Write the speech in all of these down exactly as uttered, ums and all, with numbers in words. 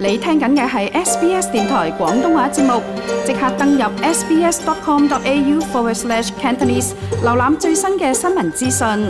你聽緊嘅係 S B S 電台廣東話節目，即刻登入 sbs.com.au forward slash Cantonese， 瀏覽最新嘅新聞資訊。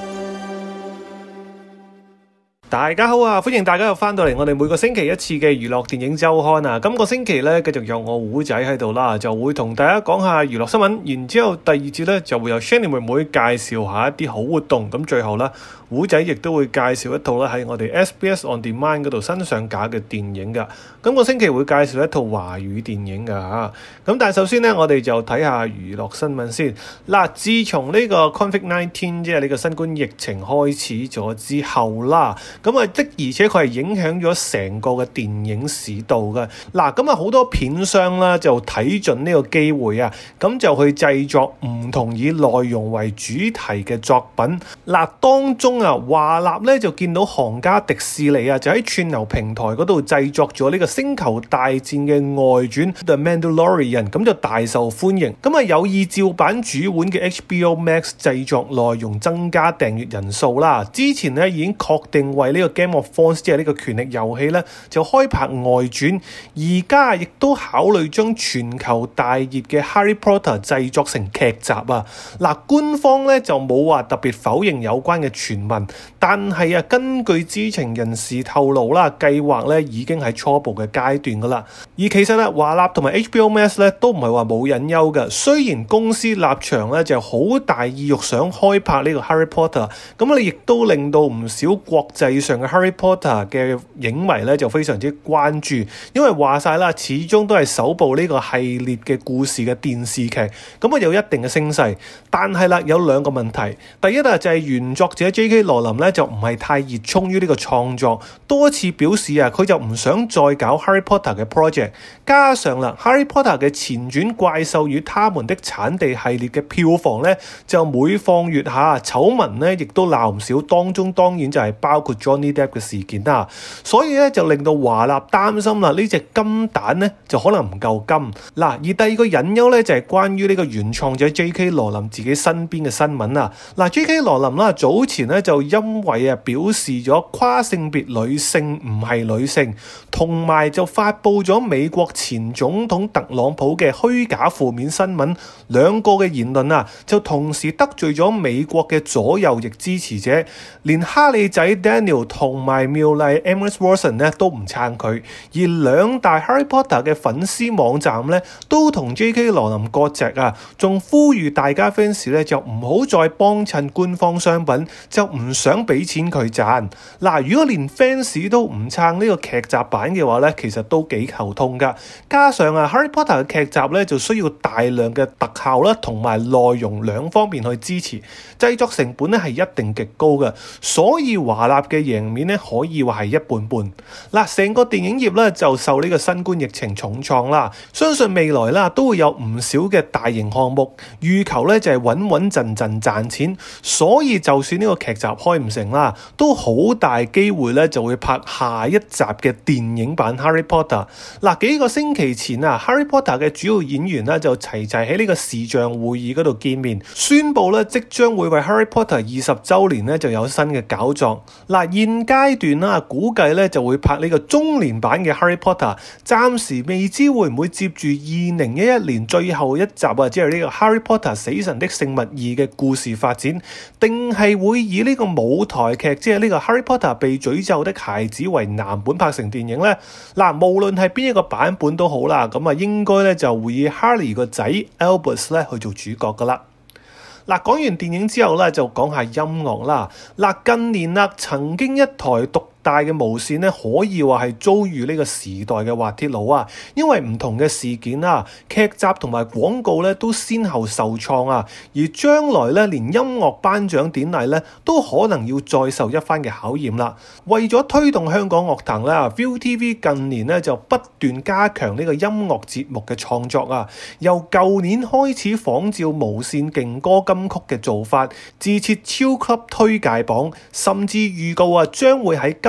大家好啊，歡迎大家又翻到嚟我哋每個星期一次嘅娛樂電影週刊啊。今個星期咧繼續有我胡仔喺度啦，就會同大家講下娛樂新聞，然之後第二節咧就會有 Shanny 妹妹介紹下一啲好活動，咁最後啦胡仔亦都會介紹一套咧喺我哋 S B S On Demand 嗰度新上架嘅電影噶。今個星期會介紹一套華語電影噶吓，咁但係首先咧我哋就睇下娛樂新聞先。嗱，自從呢個 Covid 十九 即係呢個新冠疫情開始咗之後啦，咁啊的而且確係影響咗成個嘅電影市道嘅。嗱，咁啊好多片商啦就睇準呢個機會啊，咁就去製作唔同以內容為主題嘅作品。嗱，當中啊華納咧就見到行家迪士尼啊就喺串流平台嗰度製作咗呢個星球大戰嘅外傳 The Mandalorian， 咁就大受歡迎。咁啊有意照版主碗嘅 H B O Max 製作內容，增加訂閱人數啦。之前咧已經確定為呢個 Game of Thrones 即係呢個權力遊戲咧就開拍外傳，而家亦都考慮將全球大熱嘅 Harry Potter 製作成劇集啊。嗱，官方咧就冇話特別否認有關嘅傳聞，但係啊根據知情人士透露啦，計劃咧已經喺初步嘅階段噶啦。而其實咧華納同埋 H B O Max 咧都唔係話冇隱憂嘅，雖然公司立場咧就好大意欲想開拍呢個 Harry Potter， 咁你亦都令到唔少國際上嘅 Harry Potter 嘅影迷咧就非常之關注，因為話晒啦，始終都係首部呢個系列嘅故事嘅電視劇，咁啊有一定嘅聲勢。但係啦，有兩個問題。第一啊就係原作者 J K 羅琳咧就唔係太熱衷於呢個創作，多次表示啊佢就唔想再搞 Harry Potter 嘅 project。加上啦 Harry Potter 嘅前傳怪獸與他們的產地系列嘅票房咧就每況愈下，醜聞咧亦都鬧唔少，當中當然就係包括 Johnny Depp 嘅事件啦。所以咧就令到華納擔心啦，呢隻金蛋咧就可能唔夠金。嗱，而第二個隱憂咧就係關於呢個原創者 J K 羅琳自己身邊嘅新聞啊。嗱 ，J K 羅琳啦早前咧就因為啊表示咗跨性別女性唔係女性，同埋就發佈咗美國前總統特朗普嘅虛假負面新聞，兩個嘅言論啊就同時得罪咗美國嘅左右翼支持者，連哈利仔 Daniel 同埋妙麗 Emma Watson 咧都唔撐佢，而兩大 Harry Potter 嘅粉絲網站咧都同 J K 羅琳割席啊，仲呼籲大家 fans 咧就唔好再幫襯官方商品，就唔想俾錢佢賺。嗱，如果連 fans 都唔撐呢個劇集版嘅話咧，其實都幾頭痛噶。加上啊 Harry Potter 嘅劇集咧就需要大量嘅特效啦，同埋內容兩方面去支持，製作成本咧係一定極高嘅，所以華納嘅贏面咧可以話係一半半。嗱，成個電影業咧就受呢個新冠疫情重創啦，相信未來啦都會有唔少嘅大型項目，預求咧就係穩穩陣陣賺錢，所以就算呢個劇集開唔成啦，都好大機會咧就會拍下一集嘅電影版 Harry Potter。嗱，幾個星期前啊 Harry Potter 嘅主要演員咧就齊齊喺呢個視像會議嗰度見面，宣布咧即將會為 Harry Potter 二十週年咧就有新嘅搞作。嗱，現階段啦估計咧就會拍呢個中年版嘅 Harry Potter， 暫時未知會唔會接住二零一一年最後一集啊，即係呢個 Harry Potter 死神的聖物二嘅故事發展，定係會以呢個舞台劇即係呢個 Harry Potter 被詛咒的孩子為藍本拍成電影呢？嗱，無論係邊一個版本都好啦，咁啊應該咧就會以 Harry 個仔 Albus 咧去做主角噶啦。嗱，講完電影之後咧，就講下音樂啦。嗱，近年啦，曾經一台獨大嘅無線咧，可以話係遭遇呢個時代嘅滑鐵盧啊！因為唔同嘅事件啊、劇集同埋廣告咧，都先後受創啊。而將來咧，連音樂頒獎典禮咧，都可能要再受一番嘅考驗啦。為咗推動香港樂壇咧 ，V T V 近年咧就不斷加強呢個音樂節目嘅創作啊。由舊年開始仿照無線勁歌金曲嘅做法，自設超級推介榜，甚至預告啊將會喺今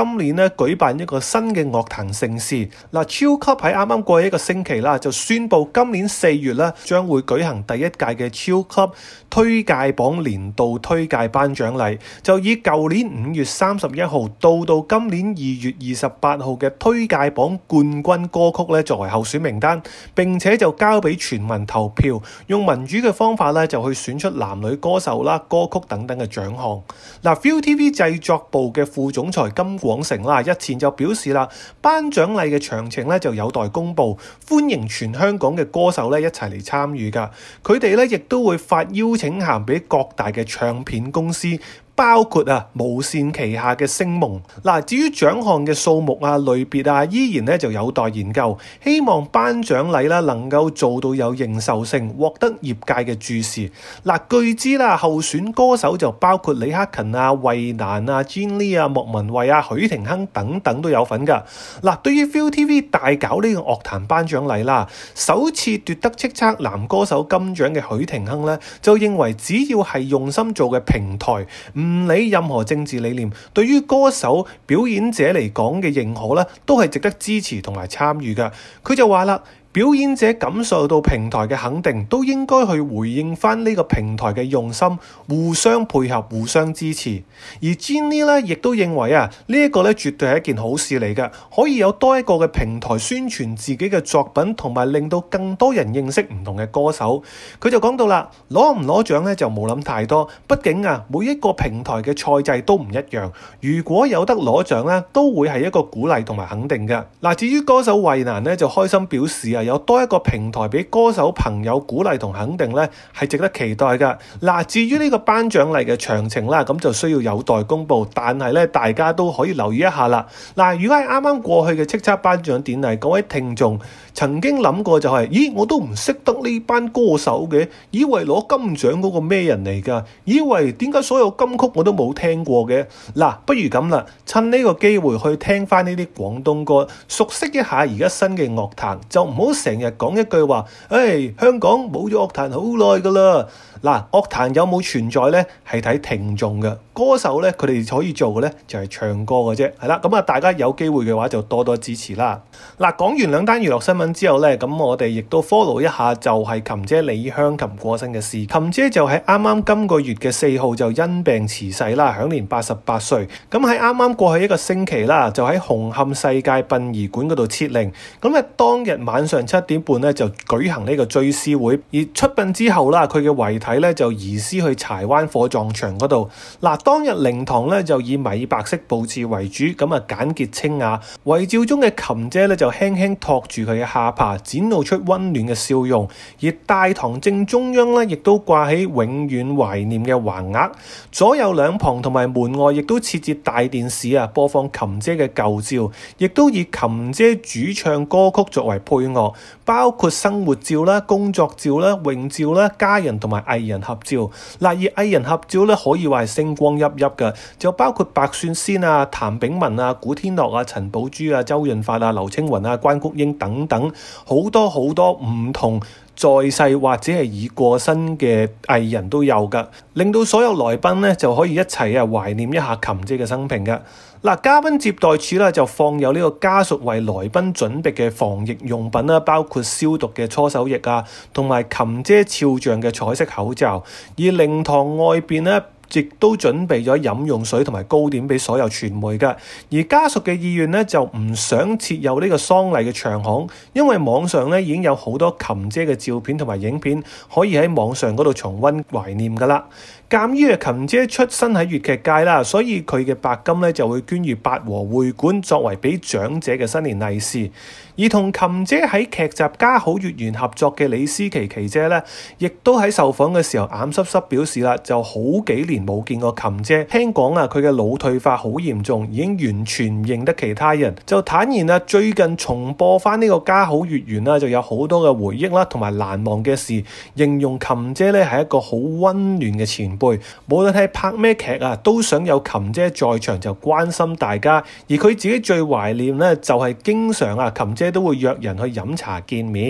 今年咧舉辦一個新嘅樂壇盛事。嗱，超級喺啱啱過去一個星期啦，就宣布今年四月咧將會舉行第一屆嘅超級推介榜年度推介頒獎禮，就以舊年五月三十一號到到今年二月二十八號嘅推介榜冠軍歌曲咧作為候選名單，並且就交俾全民投票，用民主嘅方法咧就去選出男女歌手啦、歌曲等等嘅獎項。嗱 ，V I U T V 製作部嘅副總裁金廣成啦，日前就表示啦，頒獎禮嘅詳情咧就有待公佈，歡迎全香港嘅歌手咧一齊嚟參與㗎。佢哋咧亦都會發邀請函俾各大嘅唱片公司，包括啊無線旗下嘅星夢。嗱，至於獎項嘅數目啊、類別啊，依然咧就有待研究。希望頒獎禮啦能夠做到有認受性，獲得業界嘅注視。嗱，據知啦，候選歌手就包括李克勤啊、衛蘭啊、Gin Lee 啊、莫文蔚啊、許廷鏗等等都有份㗎。嗱，對於 V I U T V 大搞呢個樂壇頒獎禮啦，首次奪得叱咤男歌手金獎嘅許廷鏗咧，就認為只要係用心做嘅平台，唔理任何政治理念，對於歌手表演者嚟講嘅認可咧，都係值得支持同埋參與㗎。佢就話啦，表演者感受到平台嘅肯定，都應該去回應翻呢個平台嘅用心，互相配合、互相支持。而 Jenny 咧，亦都認為啊，呢一個咧絕對係一件好事嚟嘅，可以有多一個嘅平台宣傳自己嘅作品，同埋令到更多人認識唔同嘅歌手。佢就講到啦，攞唔攞獎咧就冇諗太多，畢竟啊，每一個平台嘅賽制都唔一樣。如果有得攞獎咧，都會係一個鼓勵同埋肯定嘅。嗱，至於歌手衛蘭咧，就開心表示啊，有多一個平台俾歌手朋友鼓勵同肯定咧，係值得期待㗎。嗱，至於呢個頒獎禮嘅詳情啦，咁就需要有待公佈，但係咧大家都可以留意一下啦。嗱，如果係啱啱過去嘅叱咤頒獎典禮，各位聽眾曾經諗過就係、是，咦，我都唔識得呢班歌手嘅，以為攞金獎嗰個咩人嚟㗎？以為點解所有金曲我都冇聽過嘅？嗱，不如咁啦，趁呢個機會去聽翻呢啲廣東歌，熟悉一下而家新嘅樂壇，就唔好成日講一句話，誒、哎，香港冇咗樂壇好耐㗎啦。嗱，樂壇有冇存在咧，係睇聽眾嘅。歌手咧，佢哋可以做嘅咧，就係唱歌嘅啫。係啦，咁啊，大家有機會嘅話就多多支持啦。嗱，講完兩單娛樂新聞之後咧，咁我哋亦都 follow 一下，就係琴姐李香琴過身嘅事。琴姐就喺啱啱今個月嘅四號就因病辭世啦，享年八十八歲。咁喺啱啱過去一個星期啦，就喺紅磡世界殯儀館嗰度設靈。咁啊，當日晚上七點半咧就舉行呢個追思會，而出殯之後啦，佢嘅遺體咧就移師去柴灣火葬場嗰度。嗱，當日靈堂咧就以米白色佈置為主，咁啊簡潔清雅。遺照中嘅琴姐咧就輕輕托住佢嘅下巴，展露出溫暖嘅笑容。而大堂正中央咧，亦都掛起永遠懷念嘅橫額。左右兩旁同埋門外亦都設置大電視啊，播放琴姐嘅舊照，亦都以琴姐主唱歌曲作為配樂，包括生活照啦、工作照啦、泳照啦、家人同埋藝人合照。嗱，而藝人合照咧可以話係星光熠熠嘅，就包括白雪仙啊、譚炳文啊、古天樂啊、陳寶珠啊、周潤發啊、劉青雲啊、關菊英等等，好多好多唔同在世或者係已過身嘅藝人都有㗎，令到所有來賓咧就可以一齊啊懷念一下琴姐嘅生平㗎。嗱，嘉賓接待處咧就放有呢個家屬為來賓準備嘅防疫用品啦，包括消毒嘅搓手液啊，同埋琴姐肖像嘅彩色口罩。而靈堂外邊咧，亦都準備咗飲用水同埋糕點俾所有傳媒㗎。而家屬嘅意願咧就唔想設有呢個喪禮嘅場項，因為網上咧已經有好多琴姐嘅照片同埋影片可以喺網上嗰度重溫懷念㗎啦。鑑於啊琴姐出身喺粵劇界啦，所以佢嘅白金咧就會捐予八和會館作為俾長者嘅新年利是。而同琴姐喺劇集《家好月圓》合作嘅李思琪琪姐咧，亦都喺受訪嘅時候眼濕濕表示啦，就好幾年冇見過琴姐，聽講啊佢嘅腦退化好嚴重，已經完全唔認得其他人。就坦言啊，最近重播翻呢個《家好月圓》啦，就有好多嘅回憶啦，同埋難忘嘅事，形容琴姐咧係一個好溫暖嘅前輩，無論係拍咩劇啊，都想有琴姐在場就關心大家。而佢自己最懷念咧，就係經常啊琴姐都會約人去飲茶見面。而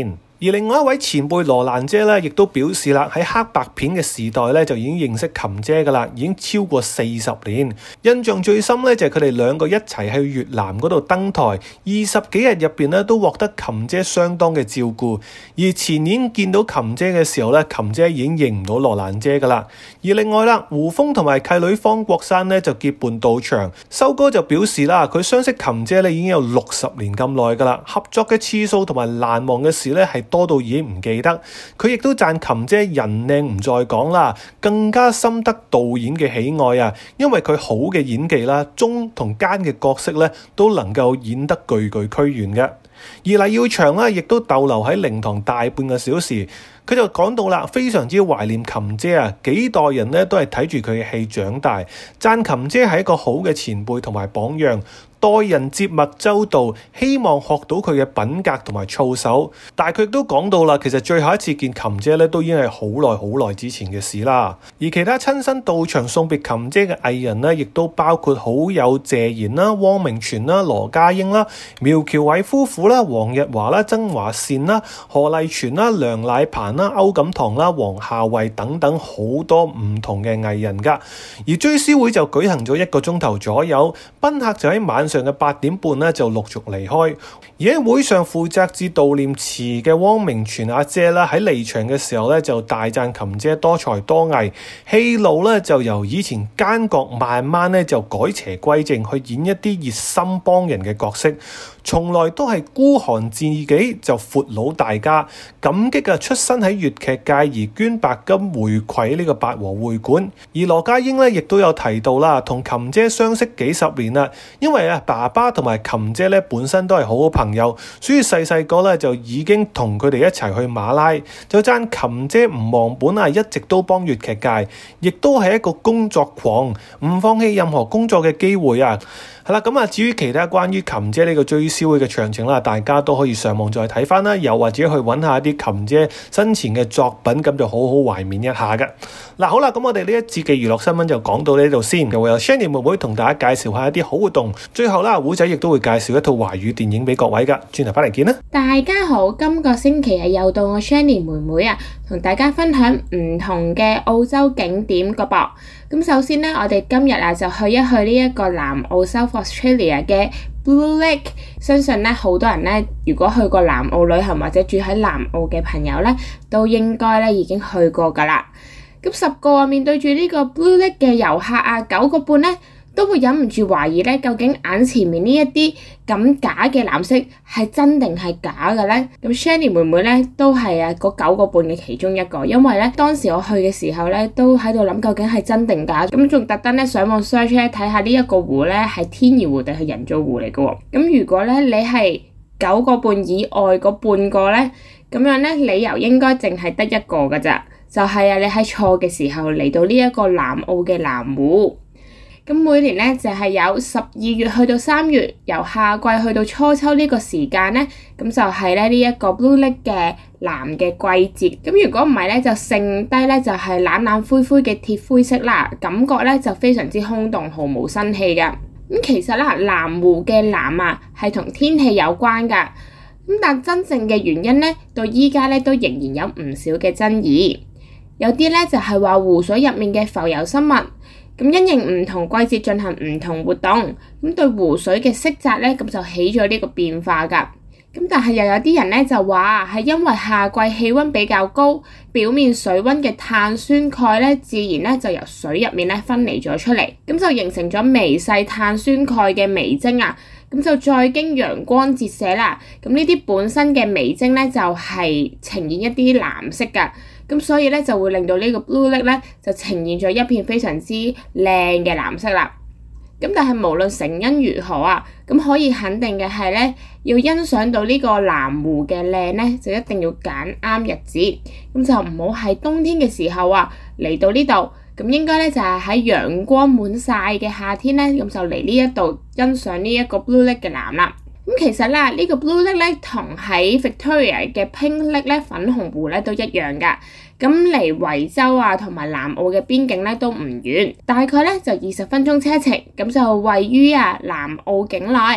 而另外一位前輩羅蘭姐咧，亦都表示啦，喺黑白片嘅時代咧，就已經認識琴姐噶啦，已經超過四十年。印象最深咧就係佢哋兩個一齊去越南嗰度登台，二十幾日入邊咧都獲得琴姐相當嘅照顧。而前年見到琴姐嘅時候咧，琴姐已經認唔到羅蘭姐噶啦。而另外啦，胡楓同埋契女方國珊咧就結伴到場，修哥就表示啦，佢相識琴姐咧已經有六十年咁耐噶啦，合作嘅次數同埋難忘嘅事咧係多到已經唔記得。佢亦都讚琴姐人靚唔再講啦，更加深得導演嘅喜愛啊，因為佢好嘅演技啦，忠同奸嘅角色咧都能夠演得句句俱圓嘅。而黎耀祥咧亦都逗留喺靈堂大半個小時，佢就講到啦，非常之懷念琴姐啊，幾代人咧都係睇住佢嘅戲長大，讚琴姐係一個好嘅前輩同埋榜樣，待人接物周到，希望學到佢嘅品格同埋操守。但係佢亦都講到啦，其實最後一次見琴姐咧，都已經係好耐好耐之前嘅事啦。而其他親身到場送別琴姐嘅藝人咧，亦都包括好友謝賢啦、汪明荃啦、羅家英啦、苗僑偉夫婦啦、黃日華啦、曾華倩啦、何麗全啦、梁乃鵬啦、歐錦棠啦、黃夏蕙等等好多唔同嘅藝人噶。而追思會就舉行咗一個鐘頭左右，賓客就喺晚上嘅八點半咧就陸續離開。而喺會上負責致悼念詞嘅汪明荃阿姐啦，喺離場嘅時候咧就大讚琴姐多才多藝，戲路咧就由以前奸角慢慢咧就改邪歸正，去演一啲熱心幫人嘅角色，從來都係孤寒自己就闊佬大家，感激啊出身喺粵劇界而捐白金回饋呢個八和會館。而羅家英咧亦都有提到啦，同琴姐相識幾十年啦，因為啊爸爸同埋琴姐咧本身都係好好朋友，所以細細個咧就已經同佢哋一齊去馬拉，就讚琴姐唔忘本啊，一直都幫粵劇界，亦都係一個工作狂，唔放棄任何工作嘅機會啊。係啦，咁啊，至於其他關於琴姐呢個追思會嘅詳情啦，大家都可以上網再睇翻啦，又或者去揾下啲琴姐生前嘅作品，咁就好好懷緬一下嘅。嗱，好啦，咁我哋呢一節嘅娛樂新聞就講到呢度先，又會由 Shanny 妹妹同大家介紹下一啲好活動，最後啦，胡仔亦都會介紹一套華語電影俾各位噶，轉頭翻嚟見啦。 大家好，今個星期啊又到我 Shanny 妹妹啊，同大家分享唔同嘅澳洲景點個噃。咁首先呢，我哋今日啊就去一去呢一個南澳 South Australia 嘅 Blue Lake。相信呢，好多人呢，如果去過南澳旅行或者住喺南澳嘅朋友呢，都應該呢已經去過㗎啦。咁十個啊面對住呢個 Blue Lake 嘅遊客啊，九個半呢，都會忍唔住懷疑咧，究竟眼前面呢一啲咁假嘅藍色係真定係假嘅咧？咁 Shanny 妹妹咧都係啊嗰九個半嘅其中一個，因為咧當時我去嘅時候咧都喺度諗究竟係真定假，咁仲特登咧上網 search 咧睇下呢一個湖咧係天然湖定係人造湖嚟嘅喎。咁如果咧你係九個半以外嗰半個咧，咁樣咧理由應該淨係得一個㗎咋，就係啊你喺錯嘅時候嚟到呢一個南澳嘅藍湖。咁每年咧就係有十二月去到三月，由夏季去到初秋呢個時間咧，咁就係咧呢一個 Blue Lake 嘅藍嘅季節。咁如果唔係咧，就剩低咧就係冷冷灰灰嘅鐵灰色啦，感覺咧就非常之空洞，毫無生氣㗎。咁其實啦，藍湖嘅藍啊係同天氣有關㗎。咁但真正嘅原因咧，到依家咧都仍然有唔少嘅爭議。有啲咧就係話湖水入面嘅浮游生物。咁因應唔同季節進行唔同活動，咁對湖水嘅色澤咧，咁就起咗呢個變化㗎。咁但係又有啲人咧就話係因為夏季氣温比較高，表面水温嘅碳酸鈣咧，自然咧就由水入面咧分離咗出嚟，咁就形成咗微細碳酸鈣嘅微晶啊。咁就再經陽光折射啦，咁呢啲本身嘅微晶咧就係呈現一啲藍色㗎。咁所以咧就會令到呢個 Blue Lake 咧就呈現咗一片非常之靚嘅藍色啦。咁但係無論成因如何啊，咁可以肯定嘅係咧，要欣賞到呢個藍湖嘅靚咧，就一定要揀啱日子。咁就唔好喺冬天嘅時候啊嚟到呢度，咁應該咧就係喺陽光滿曬嘅夏天咧，咁就嚟呢一度欣賞呢一個 Blue Lake 嘅藍啦。咁其實啦，呢個 Blue Lake 咧同喺 Victoria 嘅 Pink Lake 咧粉紅湖咧都一樣㗎。咁離維州啊同埋南澳嘅邊境咧都唔遠，大概咧就二十分鐘車程，咁就位於啊南澳境內。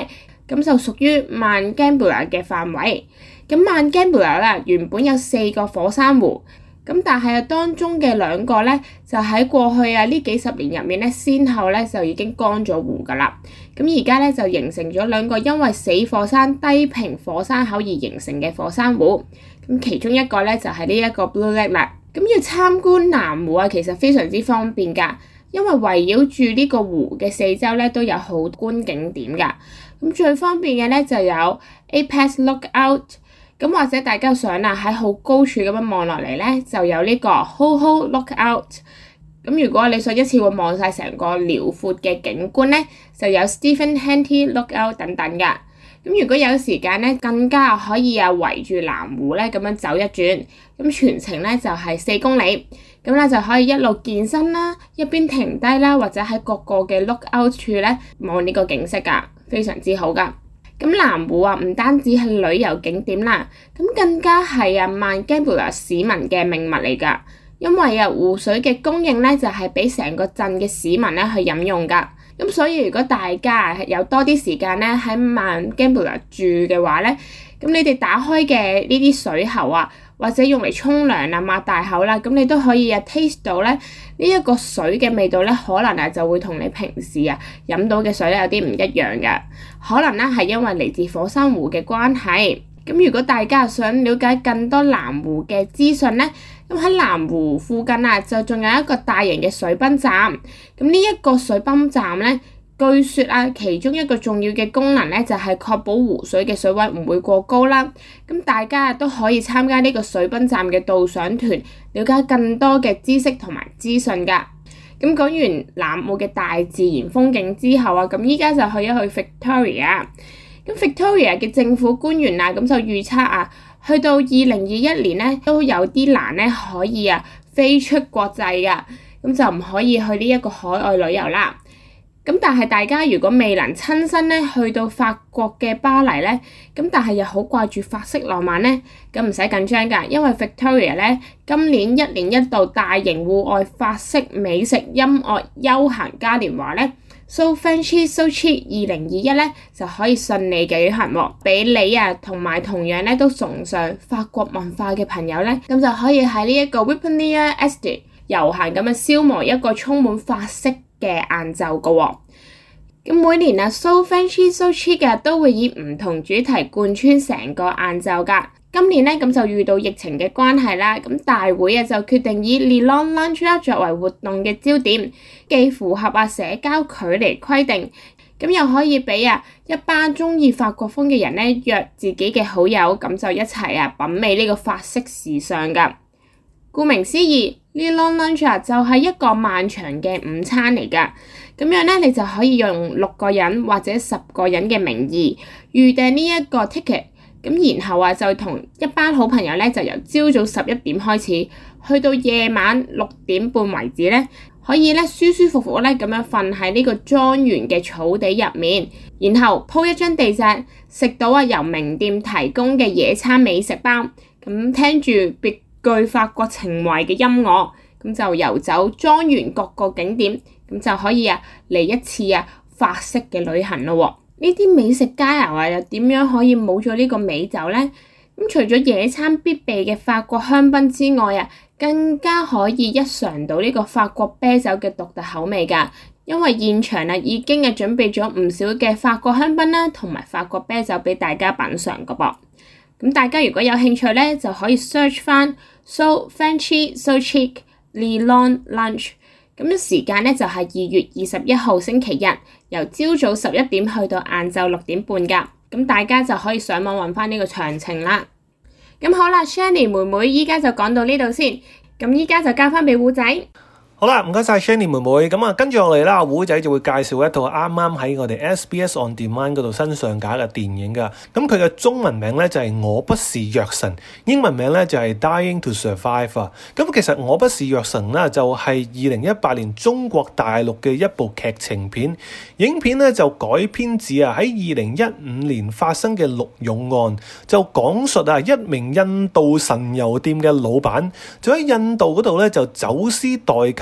咁就屬於萬 Gambier 嘅範圍。咁萬 Gambier 啦，原本有四個火山湖，咁但係啊當中嘅兩個咧，就喺過去啊呢幾十年入面咧，先後咧就已經乾咗湖噶啦。咁而家咧就形成咗兩個因為死火山低屏火山口而形成嘅火山湖。咁其中一個咧就係呢一個 Blue Lake 啦。咁要參觀南湖啊，其實非常之方便㗎，因為圍繞住呢個湖嘅四周咧都有好觀景點㗎。咁最方便嘅咧就有 Apex Lookout， 咁或者大家想啊喺好高處咁樣望落嚟咧，就有呢個 Ho-Ho Lookout。咁如果你想一次會望晒成個遼闊嘅景觀咧，就有 Stephen Henty Lookout 等等㗎。咁如果有時間咧，更加可以啊圍住南湖咧咁樣走一轉，咁全程咧就係四公里，咁咧就可以一路健身啦，一邊停低啦，或者喺各個嘅 lookout 處咧望呢個景色㗎，非常之好㗎。咁南湖啊唔單止係旅遊景點啦，咁更加係啊萬 Gambier 市民嘅命脈嚟㗎，因為啊湖水嘅供應咧就係俾成個鎮嘅市民咧去飲用㗎。咁所以如果大家有多啲時間咧喺萬 Gambier 住嘅話咧，咁你哋打開嘅呢啲水喉啊，或者用嚟沖涼啊、擘大口啦，咁你都可以啊 taste 到咧呢一個水嘅味道咧，可能啊就會同你平時啊飲到嘅水咧有啲唔一樣嘅，可能咧係因為嚟自火山湖嘅關係。咁如果大家想了解更多南湖嘅資訊咧，咁喺南湖附近啊，就仲有一個大型嘅水泵站。咁呢一個水泵站咧，據說啊，其中一個重要嘅功能咧，就係確保湖水嘅水位唔會過高啦。咁大家都可以參加呢個水泵站嘅導賞團，了解更多嘅知識同埋資訊㗎。咁講完南澳嘅大自然風景之後啊，咁依家就去一去 Victoria。咁 Victoria 嘅政府官員啊，咁就預測啊，去到二零二一年咧，都有啲難咧可以啊飛出國際㗎，咁就唔可以去呢一個海外旅遊啦。咁但係大家如果未能親身咧去到法國嘅巴黎咧，咁但係又好掛住法式浪漫咧，咁唔使緊張㗎，因為 Victoria 咧今年一年一度大型戶外法式美食音樂休閒嘉年華咧，So Fancy So Chic 二零二一咧就可以順利舉行喎，俾你啊同埋同樣咧都崇尚法國文化嘅朋友咧，咁就可以喺呢一個 Riponier Estate 悠閒咁樣消磨一個充滿法式嘅晏晝㗎喎。咁每年啊 So Fancy So Chic 嘅都會以唔同主題貫穿成個晏晝㗎。今年咧咁就遇到疫情嘅關係啦，咁大會啊就決定以 Le Long Lunch 作為活動嘅焦點，既符合啊社交距離規定，咁又可以俾啊一班中意法國風嘅人咧約自己嘅好友，咁就一齊啊品味呢個法式時尚㗎。顧名思義 Le Long Lunch 就係一個漫長嘅午餐嚟㗎，咁樣咧你就可以用六個人或者十個人嘅名義預訂呢一個 ticket。咁然後啊，就同一班好朋友咧，就由朝早十一點開始，去到夜晚六點半為止咧，可以咧舒舒服服咧咁樣瞓喺呢個莊園嘅草地入面，然後鋪一張地席，食到啊由名店提供嘅野餐美食包，咁聽住別具法國情懷嘅音樂，咁就遊走莊園各個景點，咁就可以啊嚟一次啊法式嘅旅行咯喎。呢啲美食佳餚啊，又點樣可以冇咗呢個美酒呢？咁除咗野餐必備嘅法國香檳之外啊，更加可以一嘗到呢個法國啤酒嘅獨特口味㗎。因為現場啊已經係準備咗唔少嘅法國香檳啦，同埋法國啤酒俾大家品嚐㗎噃。咁大家如果有興趣咧，就可以 search 翻 So Fancy So Chic Le Long Lunch。咁樣時間咧就係二月二十一號星期日，由朝早十一點去到晏晝六點半㗎。咁大家就可以上網揾翻呢個詳情啦。咁好啦 Shani 妹妹依家就講到呢度先，咁依家就交翻俾胡仔。 好啦，唔該晒 Shani 妹妹，咁啊跟住落嚟啦，胡仔就會介紹一套啱啱喺我哋 S B S On Demand 嗰度新上架嘅電影噶。咁佢嘅中文名咧就係、是、我不是藥神，英文名咧就係、是、Dying to Survive 啊。咁其實我不是藥神啦，就係二零一八年中國大陸嘅一部劇情片。影片咧就改編自啊喺二零一五年發生嘅陸勇案，就講述啊一名印度神油店嘅老闆就喺印度嗰度咧就走私代購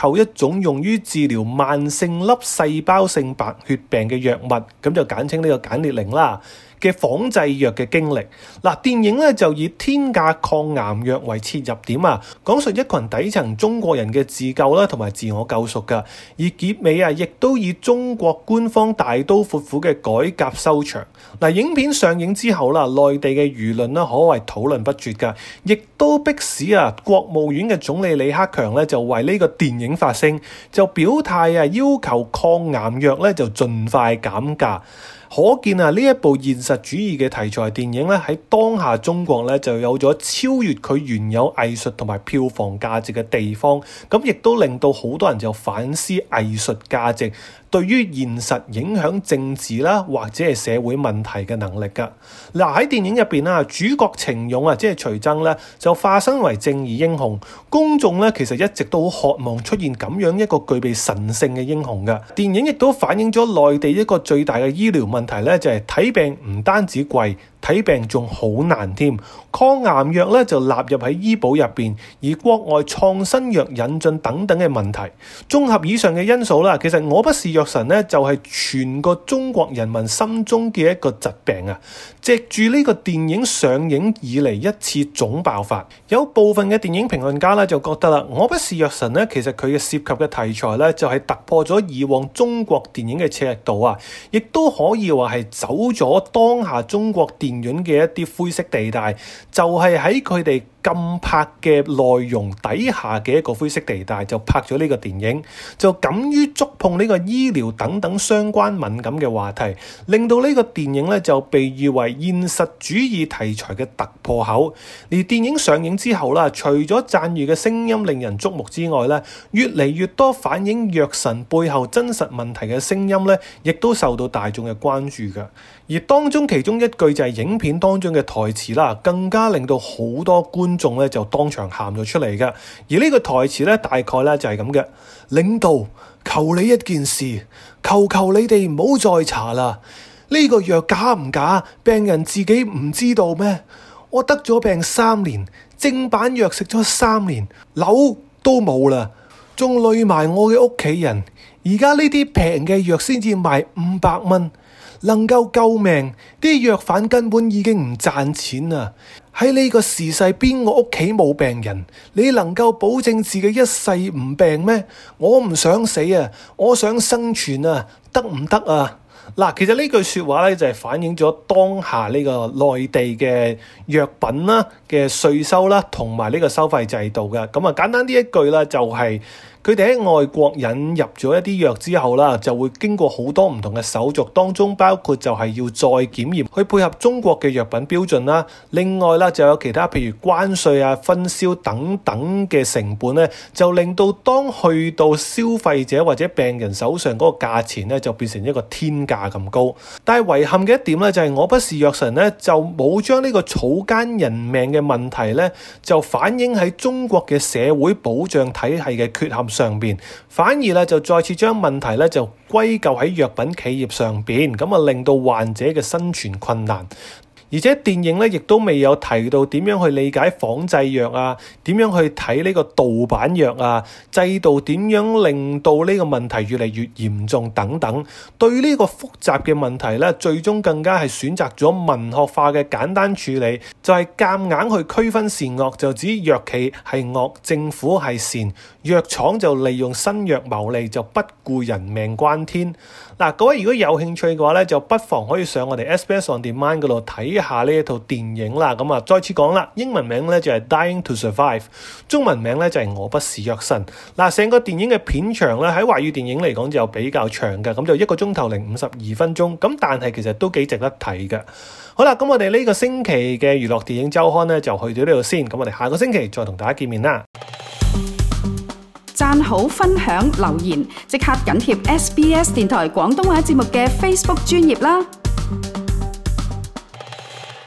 購一種用於治療慢性粒細胞性白血病嘅藥物，咁就簡稱呢個簡列寧啦嘅仿製藥嘅經歷。嗱，電影咧就以天價抗癌藥為切入點啊，講述一群底層中國人嘅自救啦同埋自我救贖噶。而結尾啊，亦都以中國官方大刀闊斧嘅改革收場。嗱，影片上映之後啦，內地嘅輿論啦可謂討論不絕噶，亦都迫使啊國務院嘅總理李克強咧就為呢個電影發聲，就表態啊要求抗癌藥咧就盡快減價。可見啊，呢一部現實主義嘅題材電影咧，喺當下中國咧就有咗超越佢原有藝術同埋票房價值嘅地方，咁亦都令到好多人就反思藝術價值對於現實影響政治啦或者係社會問題嘅能力㗎。嗱，喺電影入邊啦，主角程勇啊，即係徐崢咧，就化身為正義英雄。公眾咧其實一直都好渴望出現咁樣一個具備神性嘅英雄㗎。電影亦都反映咗內地一個最大嘅醫療問題咧，就係睇病唔單止貴，睇病仲好難添。抗癌藥咧就納入喺醫保入邊，而國外創新藥引進等等嘅問題，綜合以上嘅因素啦，其實我不是藥神咧就係全個中國人民心中嘅一個疾病啊！藉住呢個電影上映以嚟一次總爆發，有部分嘅電影評論家咧就覺得啦，我不是藥神咧，其實佢嘅涉及嘅題材咧就係突破咗以往中國電影嘅尺度啊，亦都可以話係走咗當下中國電影嘅一啲灰色地帶，就係喺佢哋禁拍嘅內容底下嘅一個灰色地帶，就拍咗呢個電影，就敢於觸碰呢個醫療等等相關敏感嘅話題，令到呢個電影咧就被譽為現實主義題材嘅突破口。而電影上映之後啦，除咗讚譽嘅聲音令人矚目之外咧，越嚟越多反映藥神背後真實問題嘅聲音咧，亦都受到大眾嘅關注㗎。而當中其中一句就係影片當中嘅台詞啦，更加令到好多觀眾咧就當場喊咗出嚟㗎。而呢個台詞咧大概咧就係咁嘅：領導，求你一件事，求求你哋唔好再查啦。呢個藥假唔假，病人自己唔知道咩？我得咗病三年，正版藥食咗三年，樓都冇啦，仲累埋我嘅屋企人。而家呢啲平嘅藥先至賣五百蚊。能夠救命，啲藥販根本已經唔賺錢啦。喺呢個時勢，邊個屋企冇病人？你能夠保證自己一世唔病咩？我唔想死啊，我想生存啊，得唔得啊？嗱，其實呢句説話咧就係反映咗當下呢個內地嘅藥品啦嘅稅收啦，同埋呢個收費制度嘅。咁啊，簡單啲一句啦，就係佢哋喺外國引入咗一啲藥之後啦，就會經過好多唔同嘅手續，當中包括就係要再檢驗，去配合中國嘅藥品標準啦。另外啦，就有其他譬如關稅啊、分銷等等嘅成本咧，就令到當去到消費者或者病人手上嗰個價錢咧，就變成一個天價咁高。但係遺憾嘅一點咧，就係我不是藥神咧，就冇將呢個草菅人命嘅問題咧，就反映喺中國嘅社會保障體系嘅缺陷上邊，反而咧就再次將問題咧就歸咎喺藥品企業上邊，咁啊令到患者嘅生存困難。而且電影咧亦都未有提到點樣去理解仿製藥啊，點樣去睇呢個盜版藥啊，制度點樣令到呢個問題越嚟越嚴重等等。對呢個複雜嘅問題咧，最終更加係選擇咗文學化嘅簡單處理，就係夾硬去區分善惡，就指藥企係惡，政府係善，藥廠就利用新藥牟利，就不顧人命關天。嗱，各位如果有興趣嘅話咧，就不妨可以上我哋 S B S On Demand 嗰度睇下呢一套電影啦。咁啊，再次講啦，英文名咧就係 Dying to Survive， 中文名咧就係我不是藥神。嗱，成個電影嘅片長咧喺華語電影嚟講就比較長嘅，咁就一個鐘頭零五十二分鐘。咁但係其實都幾值得睇嘅。好啦，咁我哋呢個星期嘅娛樂電影週刊咧就去到呢度先。咁我哋下個星期再同大家見面啦。 讚好、分享、留言，即刻緊貼 S B S 電台廣東話節目嘅 Facebook 專頁啦！